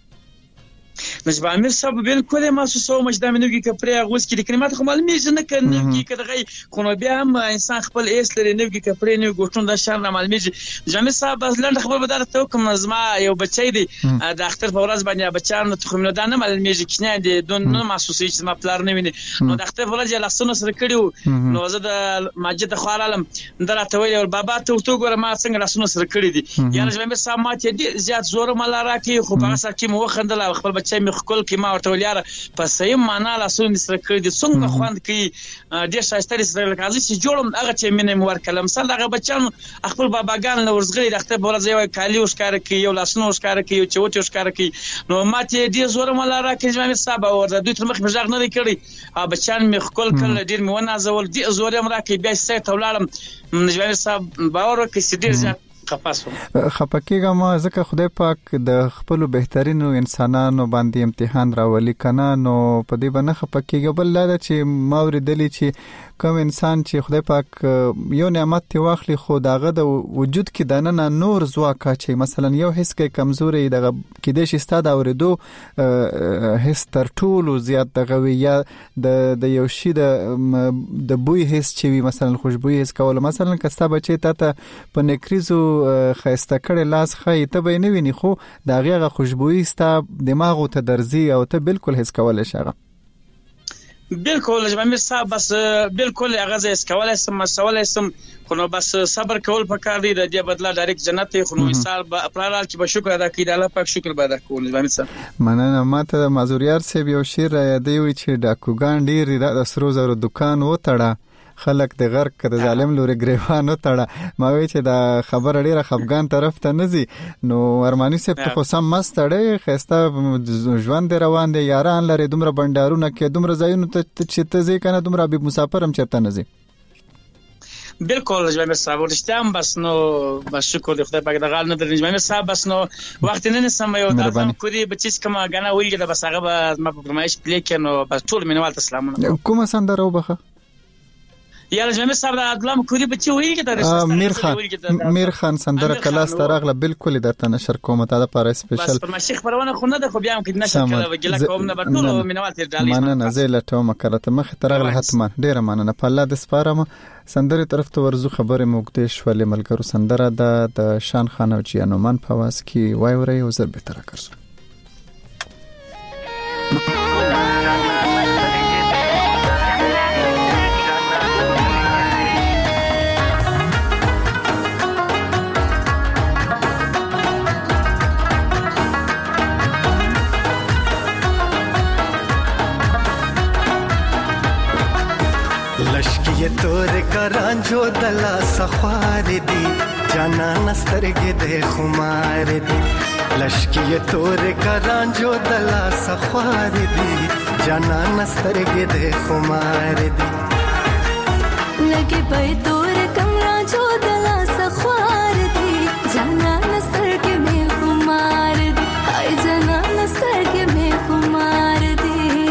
نجيب امیر صاحب بالکل ما سوسو مش د منوګي کپړې غوس کې د کلمات خو معلومي نه کنه کې کدغې خو نو بیا هم انسان خپل ایس لري نوګي کپړې نو ګوټون د شهر معلومي جامع صاحب لاند خبر به درته کوم زما یو بچی دی د اختر په ورځ باندې بچان ته خو نو دا نه معلومي چې کنه دي دون نو محسوسي چې ما پلار نه ویني نو د اختر په ورځ لاسونه سره کړیو نو زه د ماجد خوارالم دراته ویل او بابا ته تو ګوره ما څنګه لاسونه سره کړی دي یعنی جامع صاحب ما ته زیات زور مال راکې خو په اساس کې مو خندل خپل چې مخ کول کې ما ورته ولیاره په صحیح معنا لاسونه سره کړی دي څنګه خوند کوي ډېر شایسته سره لکه چې جوړم هغه چې مینه مور کلم سره هغه بچان خپل باباګان له ورزغړي د اختر په ورځ یو کالی وشکار کوي یو لاسونه وشکار کوي یو چوټي وشکار کوي نو ماته ډېر زور مال راکې چې مې صاحب ورته دوی تر مخ مجاغ نه کړی بچان مې خپل کله ډېر مې ونه زول ډېر زور هم راکې بیا څه تولارم نجواني صاحب باور وکړي چې ډېر ځات خپکیګه ما ځکه خدای پاک د خپل بهترینو انسانانو باندې امتحان راولي کنه نو په دې باندې خپکیګه بل لا چې ما ورېدلی چې کوم انسان چې خدای پاک یو نعمت ته واخلي خو داغه د وجود کې دنه نور زواکا چې مثلا یو هیڅ کې کمزوري دغه کې د شستاد اوریدو هیڅ تر ټولو زیات دغه یا د د یو شی د د بوی هیڅ چې مثلا خوشبوئی هیڅ کول مثلا کستا بچی ته په نکریزو خسته کړي لاس خې ته به نه ویني خو دا غیغه خوشبوئی ستا دماغ ته درځي او ته بالکل هیڅ کولای شغه بالکل جمعه صاحب بس بالکل هغه ځای کولای سم مسول سم خو نو بس صبر کول پکار دی د دې بدلا ډایرکټ جنت خو نو مثال اپرال چې به شکر ادا کړي الله پاک شکر به ادا کول جمعه صاحب مننه ماته مازوریار صاحب یو شیر یادوي چې ډاکوګان ډیر د سرو زرو دکان وټړه خلک د غرق د ظالم لوري گریوان وتړه ما وی چې دا خبر ډیره خفغان طرف ته نزي نو ارمانی سپ ته خو سم مستړې خسته ژوند روان دي یاران لري دومره بندارونه کې دومره ځایونه ته چې ته ځې کنه دومره به مسافرم چرته نزي بالکل جمعه صاحب ورشتم بس نو بس شکر دی خدای پاک د غال نه درنه جمعه صاحب بس نو وخت نه نسم یو تاسو کوی بچیس کما غنا ویل د بس هغه ما په فرمایش پلی کینو بس ټول مینوال تسلامونه کومه سندره وبخه یا جمعه صاحب د ادلام کوی بچی ویل کې د میر خان میر خان سندره کلاس ترغله بالکل درته نشر کوم ته د پاره سپیشل بس پر مشیخ پرونه خو نه د خو بیا هم کې نشر کړه وګلا کوم نه بټول مینوال تر ډالې مننه زه لټو مکرته مخ ترغله حتما ډیره مننه په الله د سپارم سندره طرف ته ورزو خبره موږ شولې ملګرو سندره د شان خان او جیانومان په واس کې وای ورې او زر به تر کړو ये तोरे करांजो दला सखार दी जाना नस्तरगे दे खुमार दी लश्की ये तोरे करांजो दला सखार दी जाना नस्तरगे दे खुमार दी लगे पे तोरे करांजो दला सखार दी जाना नस्तरगे में खुमार दी आई जाना नस्तरगे में खुमार दी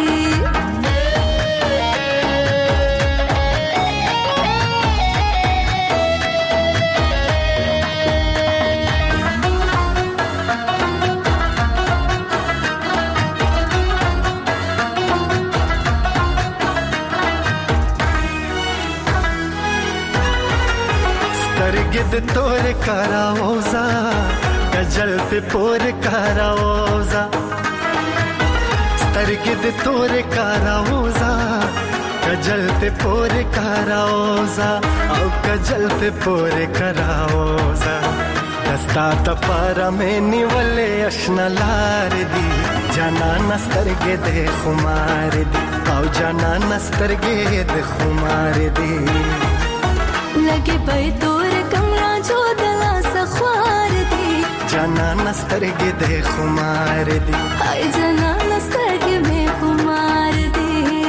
गिद तोरे कराओजा कजल पे पोर कराओजा स्तरगिद तोरे कराओजा कजल पे पोर कराओजा औ कजल पे पोर कराओजा दस्ता तपारा में निवले अशना लार दी जाना नस्तरगे दे खुमार दी औ जाना नस्तरगे दे खुमार दी लगे पे तोरे कमरा जो دلا سخوار دی جانان سترګې د خمار دی هاي جانان سترګې مې خمار دی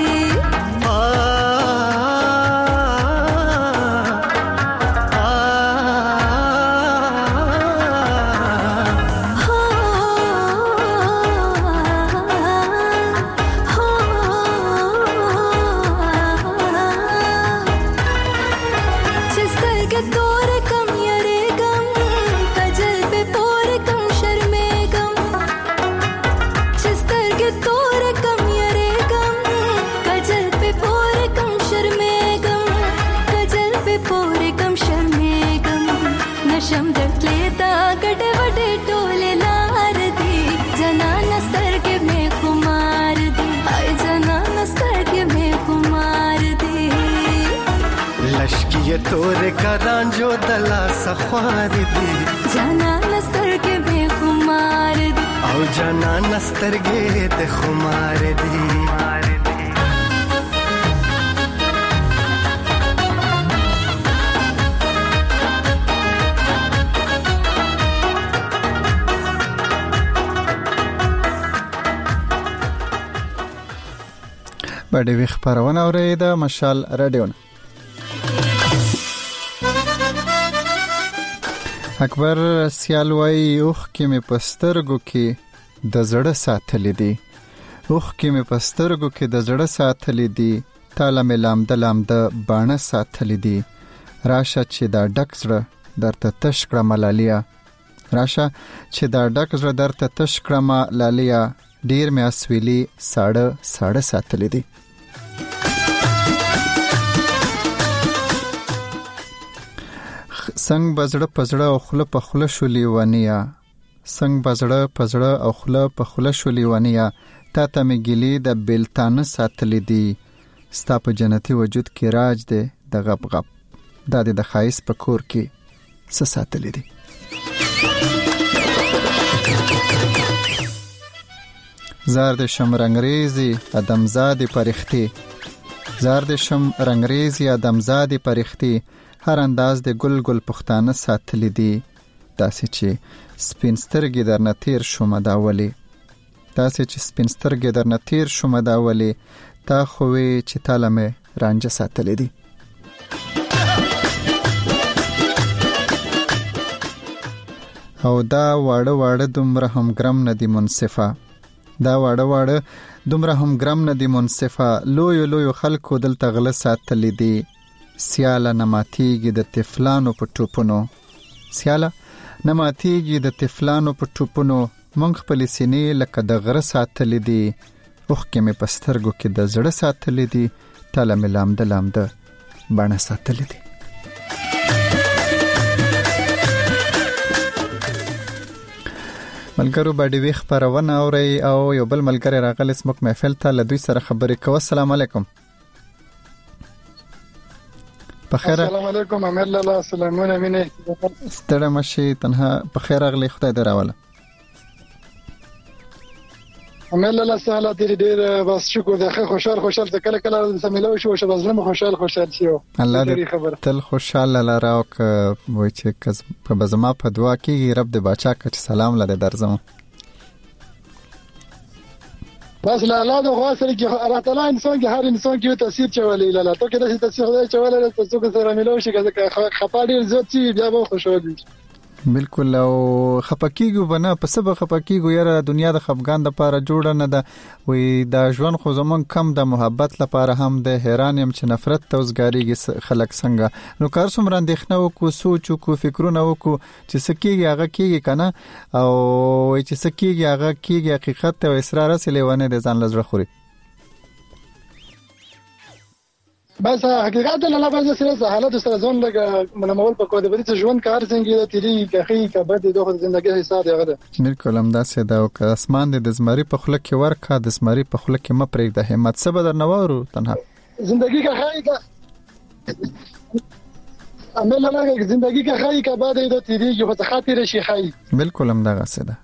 تور کرانجو دلا سخوار دی جانا نسترګې به خمار دی او جانا نسترګې د خمار دی باندې وی خبرونه اوریده مشال رادیو اکبر سیالوی اوخ کې مې پسترګو کې د زړه ساتلې دي اوخ کې مې پسترګو کې د زړه ساتلې دي تاله مې لامده لامده باڼه ساتلې دي راشه چې دا ډک زړه درته تش کړم لالیا راشه چې دا ډک زړه درته تش کړم لالیا ډیر مې اسویلي ساړه ساړه ساتلې دي څنګه بزړه پزړه او خله په خله شولې ونیا څنګه بزړه پزړه او خله په خله شولې ونیا تا ته مې ګلی د بلتانه ساتلې دي ستا په جنتی وجود کې راج دی د غب غب دا د خایس په کور کې څه ساتلې دي زار د شم رنگریزي ادمزادي پرختي زار د شم رنگریزي ادمزادي پرختي هر انداز د ګل ګل پختانه ساتلې دي داسې چې سپینسترګې درنه تیر شوم دا ولي داسې چې سپینسترګې درنه تیر شوم دا ولي تا خوې چې تاله مې رانجه ساتلې دي او دا واړه واړه دومره هم ګرم نه دي منصفه دا واړه واړه دومره هم ګرم نه دي منصفه لوی لوی خلکو دلته غله ساتلې دي سیاله نماتیږي د طفلانو په ټوپونو سیاله نماتیږي د طفلانو په ټوپونو مونږ خپل سینې لکه د غره ساتلې دي اوخ کې مې پسترګو کې د زړه ساتلې دي تاله مې لامده لامده باڼه ساتلې دي ملګرو باندې وی خبرونه اوري او یو بل ملګری راغلی سمک محفل ته له دوی سره خبرې کوو السلام علیکم بخیر السلام علیکم امیر لاله سلامونه مینه ستړی مشي تنها بخیر اغلی خدای دې راوله امیر لاله سهاله دې ډېر بس شکر ده خوشحال خوشحال ته کله کله سمېلو شو چې بس زما خوشحال خوشحال شو الله دې تل خوشاله لاره او ک وای چې کز په بزما په دعا کې رب دې باچا کچ سلام لده درځم بس لا لا د غواسره کې الله تعالی انسان کې هر انسان کې تاثیر چولې لاله ته کې د تاثیر خدای چولې ته څوک سره ملو شي که خپا ډیر زیات شي بیا به خوشاله بالکل او خپکیګو بنا په سبب خپکیګو یاره دنیا د خفغان د پاره جوړه نه ده وې دا ژوند خو زمون کم د محبت لپاره هم د حیران يم چې نفرت توزګاریږي خلک څنګه نو کار څومره اندېښنه وکړو سوچ وکړو فکرونه وکړو چې سکیږي هغه کیږي کنه او چې سکیږي هغه کیږي حقیقت او اصرار سره لیوانه د ځان لزړه خوري بس حقیقت له لبا سره حالت سره ځون لګ منمول په کوده بری ژوند کار څنګه د تیری کخی کبد د ژوندۍ حساب یغه ده بالکل هم دا سه دا او اسمان د زمری په خله کې ورکا د زمری په خله کې مپرې د همت سبا در نوارو تنها زندگی کا خای کا عمل له زندگی کا خای کبد د تیری یو په خاطر شي خای بالکل هم دا سه ده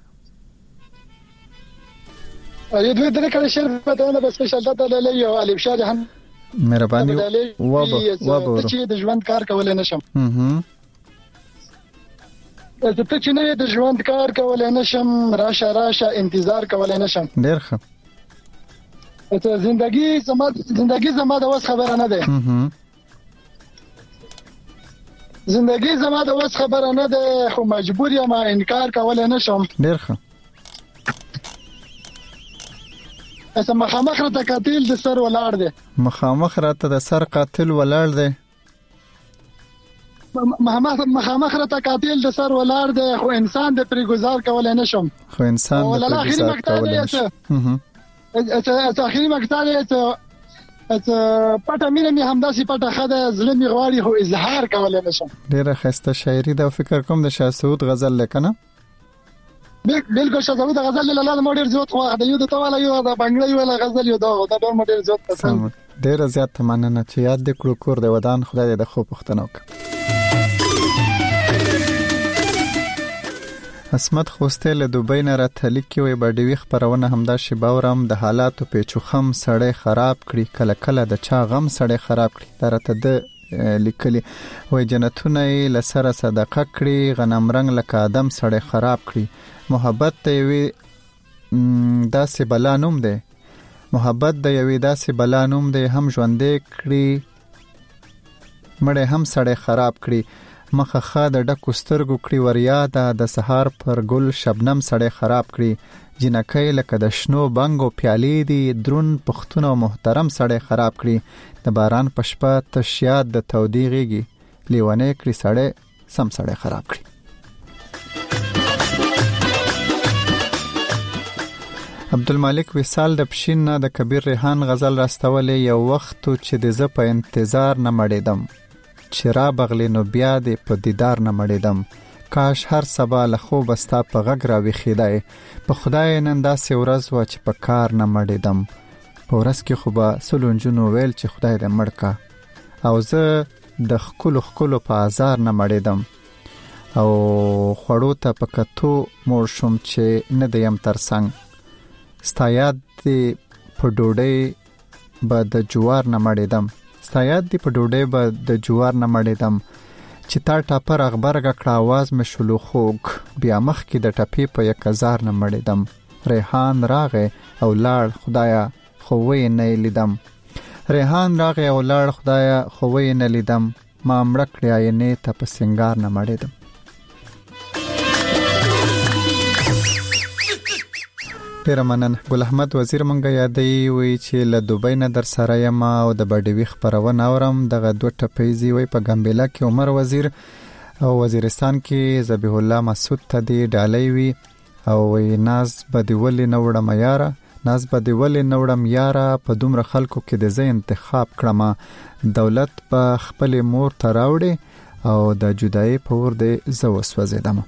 اې دوی درې کله شرف په دونه بس سپیشل داتا له یو الف شاد هم مهرباني وابه وابه چې د ژوند کار کولای نشم ته چې نه د ژوند کار کولای نشم راشه راشه انتظار کولای نشم ډیر ښه ته زندگی زما زندگی زما د وس خبره نه ده زندگی زما د وس خبره نه ده خو مجبور یم انکار کولای نشم ډیر ښه اسه مخامخ راته قاتل د سر ولاړ دی مخامخ راته د سر قاتل ولاړ دی مخامخ مخامخ راته قاتل د سر ولاړ دی خو انسان د پرې گزار کولای نشم خو انسان د پرې گزار کولای نشم اته اخري مقطع ته اته پټه مینه می همداسي پټه خده زړه می غواړي خو اظهار کولای نشم ډیره خسته شاعري دا فکر کوم د شاه سعود غزل لیکنه بالکل شاه سعود غزل لاله مودر زیات خو د یو د تواله یو د بنگړی ولا غزل یو دا د ډور مودر زیات پسند ډیره زیات مننه چې یاد د کړو کور د ودان خدای د خو پښتنو اسمت خوسته له دوبۍ نه راتلی کې وي باډوي خبرونه همدا شی باورم د حالاتو پیچوخم سړی خراب کړي کله کله د چا غم سړی خراب کړي درته د لیکلي وای جنتونه لسره صدقه کړي غنم رنگ لکه ادم سړی خراب کړي محبت ته وي داسې بلا نوم دی محبت د یوې داسې بلا نوم دی هم ژوندې کړي مړې هم سړی خراب کړي مخه خا د ډکو سترګو کړي وریا د سهار پر ګل شبنم سړی خراب کړي جنکۍ لکه د شنو بنګو پیالې دي درون پښتون او محترم سړی خراب کړي د باران په شپه تشیاد د تودې غېږي لیونی کړي سړی سم سړی خراب کړي عبدالمالک وصال د پښین نه د کبیر ریحان غزل راستولې یو وخت چې د ز په انتظار نه مړېدم چې را بغلی نو بیا دې په دیدار نه مړېدم کاش هر سبا له خوب ستا په غږ را ویښېدای په خدای نن داسې ورځ وه چې په کار نه مړېدم په ورځ کې خو به سلو نجونو ویل چې خدای دې مړ کا او زه د ښکلو ښکلو په ازار نه مړېدم او خوړو ته په کتو موړ شوم چې نه د یم تر څنګ ستا یاد دې په ډوډۍ به د جوار نه مړېدم ستا یاد دی په ډوډۍ به د جوار نه مړېدم چې تا ټاپر اغبرګه کړه آواز مې شلو خوږ بیا مخکې د ټپې په یک هزار نه مړېدم ریحان راغی او لاړ خدایا خو وی نه لیدم ریحان راغی او لاړ خدایا خو وی نه لیدم ما مړه کړې آینې ته په سنگار نه مړېدم ډیره مننه ګل احمد وزیر مونږه یادوي وی چې له دوبۍ نه در سره یم او د باډوي خبرونه اورم دغه دوه ټپیزي وی په ګمبېلا کې عمر وزیر او وزیرستان کې ذبیح الله مسعود ته دی ډالۍ وی او وی ناز بدولې نوړم یاره ناز بدولې نوړم یاره په دومره خلکو کې د زه انتخاب کړم دولت په خپل مور ته راوړي او د جدای په ور دی زه وسوځیدم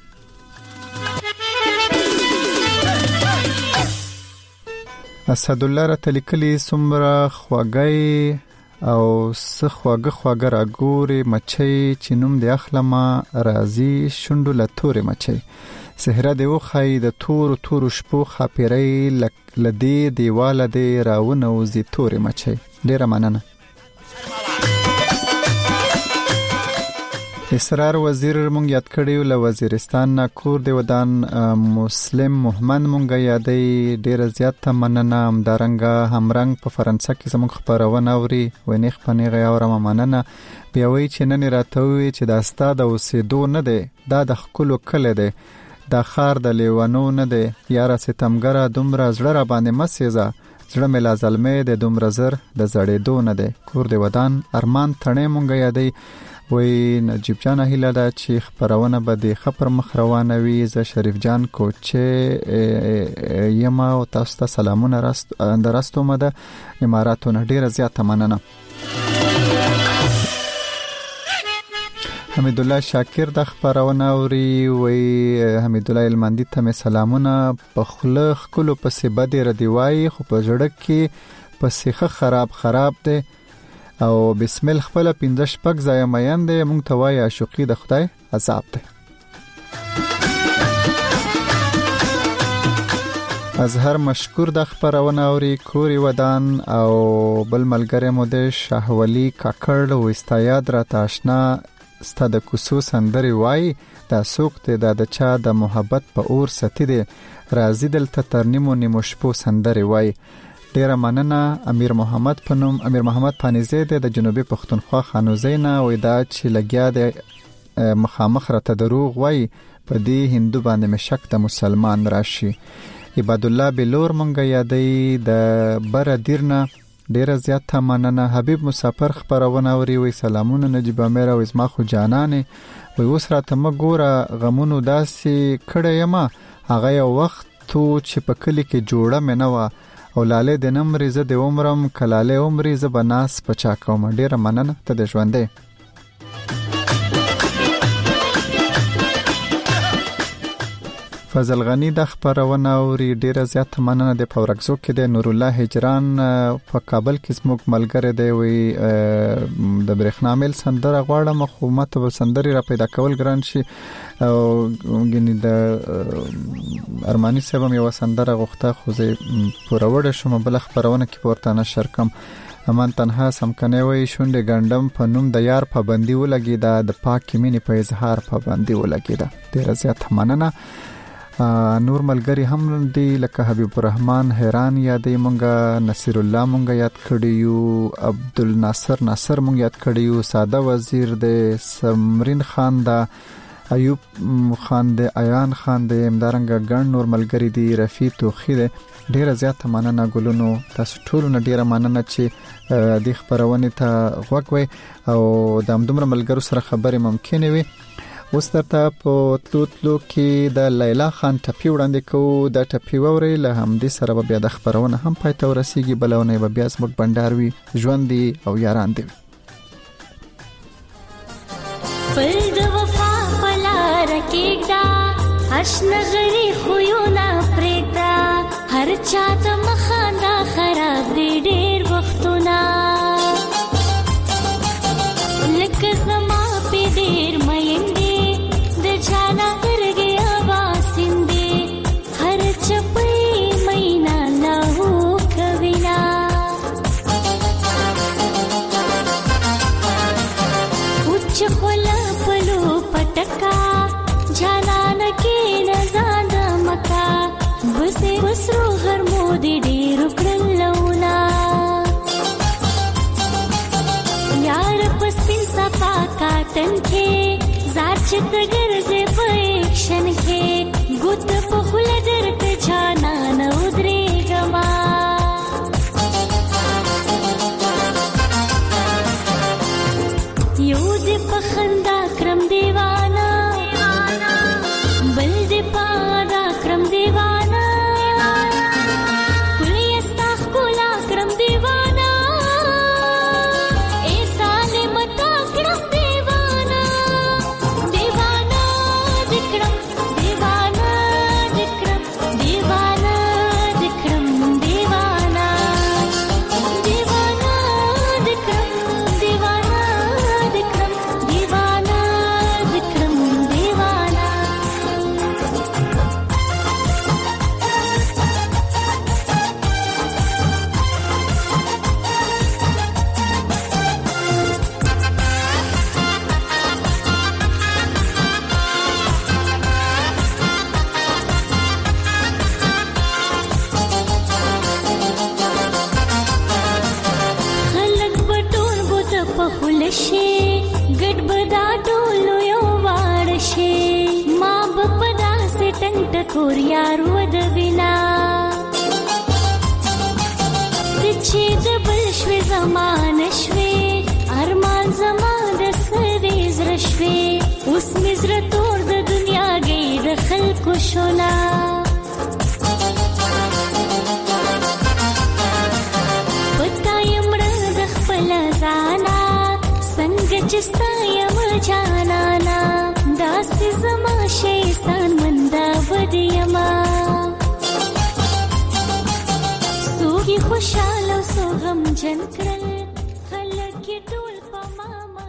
اسد الله را تلیکلی سمره خواګي او س خواګه خواګه را ګوري مچي چې نوم دی اخلمه رازي شوندو له تورې مچي سهره دی وخی د تور تور شپو خاپیری لدی دیواله دی راونه وزي تورې مچي ډیره مننه اسرار وزیر مونږ یاد کړیو له وزیرستان نه کور دی ودان مسلم محمد مونږ یادې ډیره زیاته مننه همدارنګه همرنګ په فرانسه کې زموږ خبرونه اوري ونیخ پنیغه اورم مننه بیا وی چې نن راته وی چې د استاد اوسېدو نه دی دا د خپل کله دی د خار د لیوانو نه دی یاره ستمګره دومره زړه را باندې مسیزه زړه مې لا ظلمې د دومره زر د زړېدو نه دی کور دی ودان ارمان تڼې مونږ یادې وی نجیب جان هیله دا چې خبرونه به د خبر مخ روانه وي ز شریف جان کوچه یما او تاسو ته سلامونه راست اندرستو مده اماراتونه ډیره زیاته مننه حمید الله شاکر د خبرونه اوري وی حمید الله المندی ته سلامونه په خلخ کلو پسې بده ردیوای خو په جړک کې پسې خراب خراب ده او بسم الله خپل پنځه شپږ ځای مېن دی مونږ ته وایي عاشقي د خدای عذاب دی اظهر مشکور د خبرونه اوري کوري ودان او بل ملګری مو د شاهولي کاکړ و استایاد را تاشنا ستا د کوڅو سندرې وایي دا څوک دی دا د چا د محبت په اور ستی دی راځي دلته تر نیمو نیمو شپو سندرې وایي. ډیره مننه امیر محمد پنوم امیر محمد پانیزی دی د جنوبي پښتونخوا خانوزی نه وای دا چې لګیا دی مخامخ راته دروغ وای په دې هندو باندې مشک د مسلمان راشي. عباد الله بلور مونږ یادې د بر دیرنا ډیره زیاته مننه. حبیب مسافر خبرونه اوري وای سلامونه نجیب امیر او اسما خو جانانه وای اوس راته مګوره غمونو داسې کړه یما هغه یو وخت تو چې په کلی کې جوړه مې نه و او لاله د نمرې زه د عمرم کلاله عمرې زه بناس پچا کوم. ډیره مننه ته د ژوندې. فضل غنی د خبرونه اوري ډیره زیاته مننه د پورکزو کې د نور الله هجران په کابل کې زموږ ملګری دی وی د برېښنا مل سندره غواړم خو ماته به سندري را پیدا کول ګران شي او غنی د ارمانی صاحب یو سندره غوښته خو زه پوروړ شوم بل خبرونه کې ورته نشر کوم. امان تنها سمکنه وی شونډه ګندم په نوم د یار پابندي ولګی دا د پاک مینې په اظهار پابندي ولګی دا ډیره زیاته مننه. نور ملګری هم دی لکه حبیب الرحمن حیران یادې مونږه نصیر الله مونږه یاد کړیو عبدالناصر ناصر مونږ یاد کړیو ساده وزیر دی سمرین خان دا ایوب خان دی ایان خان دی امدارنګ ګڼ نور ملګری دی رفیع توخی دی ډیره زیاته مننه ګلونو تاسو ټول نه ډیره مننه چې د خبرونه ته غوږ وي او د همدومره ملګرو سره خبرې ممکنه وي. اوس درته په تلوتلو کې د لیلا خان ټپی وړاندې کوو د ټپی ووري له همدې سره بیا د خبرونه هم پای ته ورسیږي بلونه به بیا زموږ بندر وي ژوند دی او یاران دی. پر د وفا پلا رکیږه آشنا غری خوونه پرېږه هر چاته مخاندا خراب دی ډېر وختونه لکه زما په ډېر مېندې چانا درگے آباسندے ہر چپی مہینہ لاہو کوینا اچھ خولا پلو پٹکا جانان کی نزان مکا بسے بسرو ہر مودی ڈی رکڑن لونا یار پسپن صفا کاتن کے زار چت گرزے پیکشن کے گت پخل درت جانا نودرے گما یو دی پخندا کرم دیوانا بل دی پادا کرم دیوانا کلی استاخ کولا کرم دیوانا اے سالے متا کرم دیوانا دیوانا دکرم دیوانا دکرم دیوانا دکرم دیوانا دیوانا دکرم دیوانا دکرم دیوانا دکرم دیوانا خلق بټول بوت په خلشه ګډ بدا ټولو یو واړشه ما بپدا سټنګ ټکور یار ود وینا چې د بل شوي زمان شوي ارمان زمان د سرې زړه شوي اوس مې زړه تور د دنیا گئی د خلکو شونا پتا یمړه د خپل ځانا څنګه چې ستا یم جانانا داسې زما شیطان مندا ودیما سوګي خوشاله سو غم جن کړل خلک کې ټول په ماما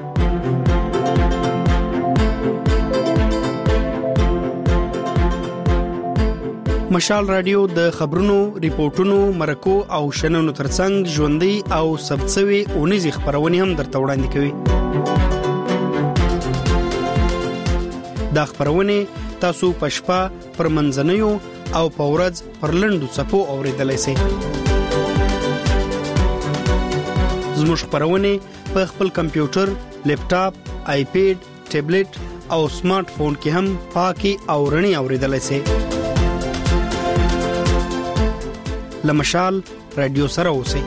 مشال رادیو د خبرونو ریپورتونو مرکو او شننو ترڅنګ ژوندۍ او ثبت شوی اونیزې خبرونه هم درته وړاندې کوي. دا خبرونه تاسو په شپه پر منځنیو او په ورځ پر لنډو څپو اوریدلای شئ. زموږ خبرونه په خپل کمپیوټر، لیپټاپ، آیپیډ، ټابلیټ او سمارټ فون کې هم پاکي او رڼي اوریدلای شئ. لمشال رادیو سره اوسئ.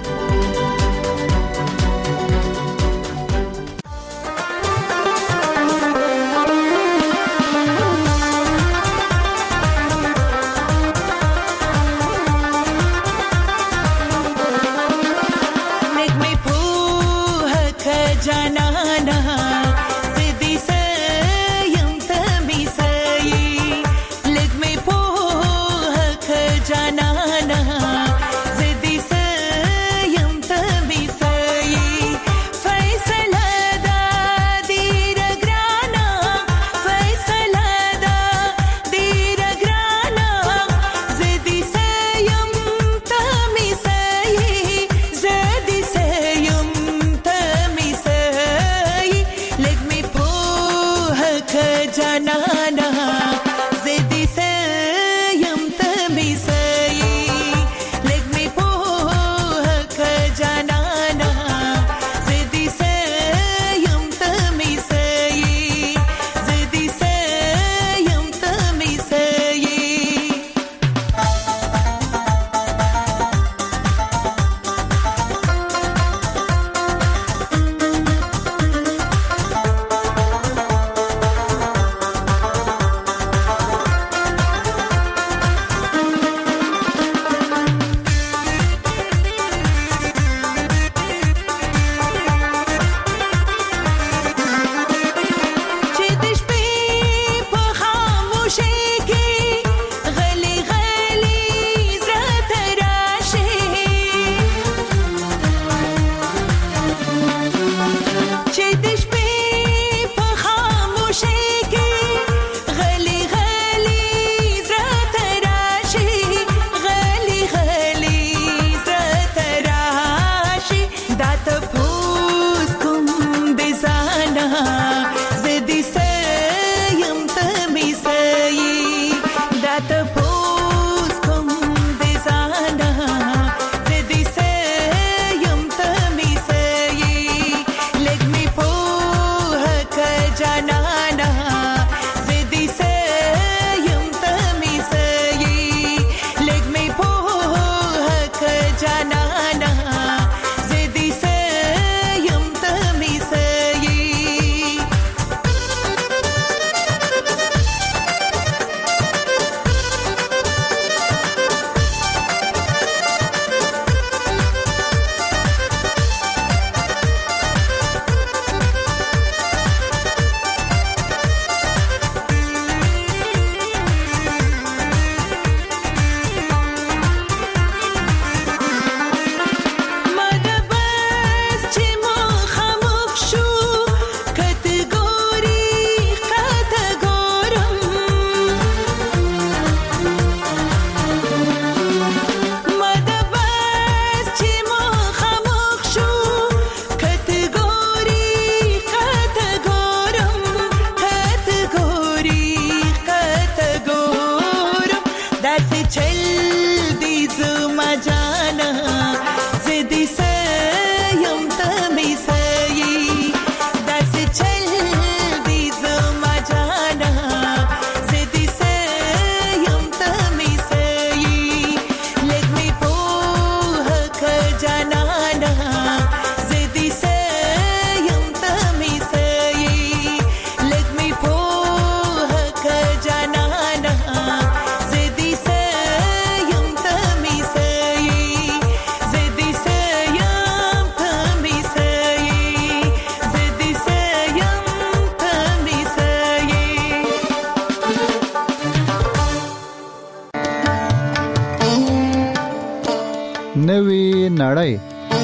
نوې نړۍ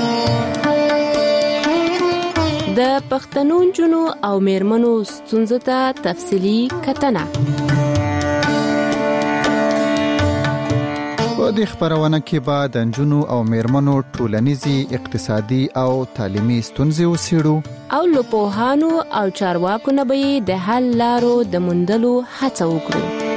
د پښتنو جنو او میرمنو ستونزو ته تفصيلي کتنه. په په دې خبرونه کې به د نجونو او میرمنو ټولنیزي اقتصادي او تعلیمي ستونزې وڅېړو او له پوهانو او چارواکو نه به د حل لارو د موندلو هڅه وکړو.